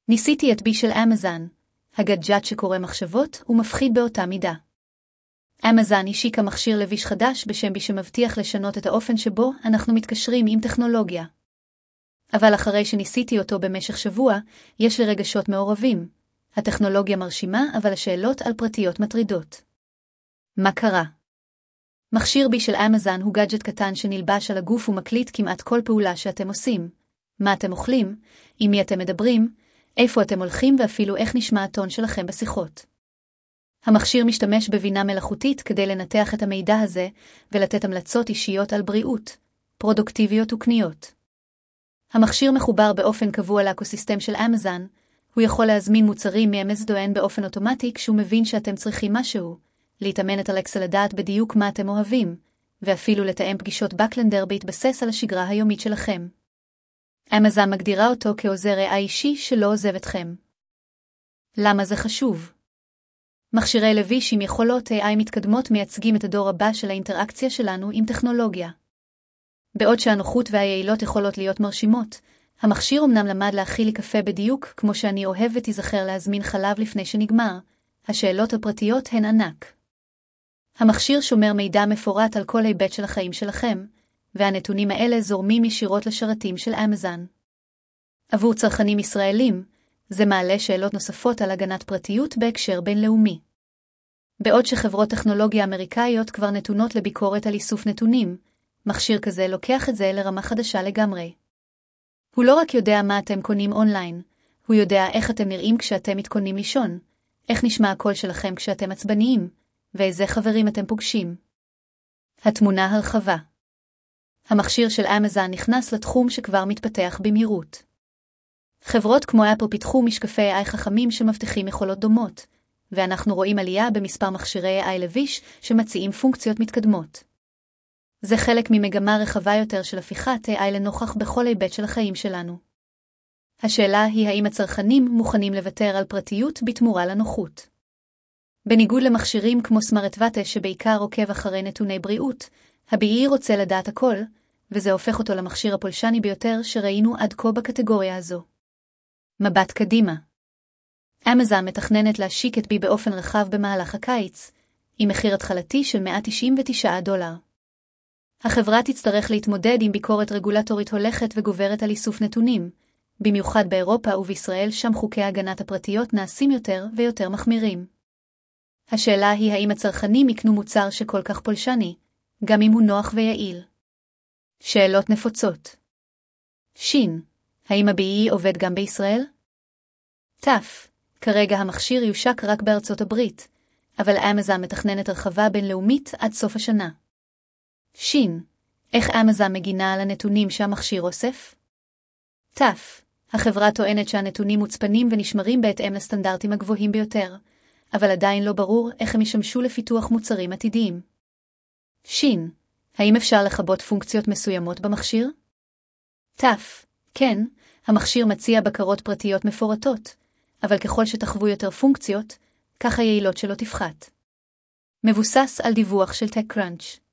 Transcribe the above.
ניסיתי את בי של אמזון, הגאדג'ט שקורא מחשבות ומפחיד באותה מידה. אמזון השיקה מכשיר לביש חדש בשם בי שמבטיח לשנות את האופן שבו אנחנו מתקשרים עם טכנולוגיה. אבל אחרי שניסיתי אותו במשך שבוע, יש לי רגשות מעורבים. הטכנולוגיה מרשימה, אבל השאלות על פרטיות מטרידות. מה קרה? מכשיר בי של אמזון הוא גאדג'ט קטן שנלבש על הגוף ומקליט כמעט כל פעולה שאתם עושים. מה אתם אוכלים, עם מי אתם מדברים, איפה אתם הולכים ואפילו איך נשמע הטון שלכם בשיחות. המכשיר משתמש בבינה מלאכותית כדי לנתח את המידע הזה ולתת המלצות אישיות על בריאות, פרודוקטיביות וקניות. המכשיר מחובר באופן קבוע לאקוסיסטם של אמזון, הוא יכול להזמין מוצרים מאמזון באופן אוטומטי כשהוא מבין שאתם צריכים משהו, להתאמן את אלקסה לדעת בדיוק מה אתם אוהבים, ואפילו לתאם פגישות בקלנדר בהתבסס על השגרה היומית שלכם. אמזון מגדירה אותו כעוזר AI אישי שלא עוזב אתכם. למה זה חשוב? מכשירי לביש עם יכולות AI מתקדמות מייצגים את הדור הבא של האינטראקציה שלנו עם טכנולוגיה. בעוד שהנוחות והיעילות יכולות להיות מרשימות, המכשיר אמנם למד להכיל לי קפה בדיוק כמו שאני אוהב ותיזכר להזמין חלב לפני שנגמר, השאלות הפרטיות הן ענק. המכשיר שומר מידע מפורט על כל היבט של החיים שלכם, והנתונים האלה זורמים ישירות לשרתים של אמזון. עבור צרכנים ישראלים, זה מעלה שאלות נוספות על הגנת פרטיות בהקשר בינלאומי. בעוד שחברות טכנולוגיה אמריקאיות כבר נתונות לביקורת על איסוף נתונים, מכשיר כזה לוקח את זה לרמה חדשה לגמרי. הוא לא רק יודע מה אתם קונים אונליין, הוא יודע איך אתם נראים כשאתם מתכוננים לישון, איך נשמע הקול שלכם כשאתם עצבניים, ואיזה חברים אתם פוגשים. התמונה הרחבה. המכשיר של אמזון נכנס לתחום שכבר מתפתח במהירות. חברות כמו אפל פיתחו משקפי AI חכמים שמבטיחים יכולות דומות, ואנחנו רואים עלייה במספר מכשירי AI לביש שמציעים פונקציות מתקדמות. זה חלק ממגמה רחבה יותר של הפיכת AI לנוכח בכל היבט של החיים שלנו. השאלה היא האם הצרכנים מוכנים לוותר על פרטיות בתמורה לנוחות. בניגוד למכשירים כמו סמארטוואטה שבעיקר עוקב אחרי נתוני בריאות, ה-BE רוצה לדעת הכל, וזה הופך אותו למכשיר הפולשני ביותר שראינו עד כה בקטגוריה הזו. מבט קדימה. אמזון מתכננת להשיק את בי באופן רחב במהלך הקיץ, עם מחיר התחלתי של $199. החברה תצטרך להתמודד עם ביקורת רגולטורית הולכת וגוברת על איסוף נתונים, במיוחד באירופה ובישראל שם חוקי הגנת הפרטיות נעשים יותר ויותר מחמירים. השאלה היא האם הצרכנים יקנו מוצר שכל כך פולשני, גם אם הוא נוח ויעיל. שאלות נפוצות. שין, האם ה-BE עובד גם בישראל? תף, כרגע המכשיר יושק רק בארצות הברית, אבל אמזון מתכננת הרחבה בינלאומית עד סוף השנה. שין, איך אמזון מגינה על הנתונים שהמכשיר אוסף? תף, החברה טוענת שהנתונים מוצפנים ונשמרים בהתאם לסטנדרטים הגבוהים ביותר, אבל עדיין לא ברור איך הם ישמשו לפיתוח מוצרים עתידיים. שין, האם אפשר לכבות פונקציות מסוימות במכשיר? תף, כן, המכשיר מציע בקרות פרטיות מפורטות, אבל ככל שתחוו יותר פונקציות, כך היעילות שלו תפחת. מבוסס על דיווח של TechCrunch.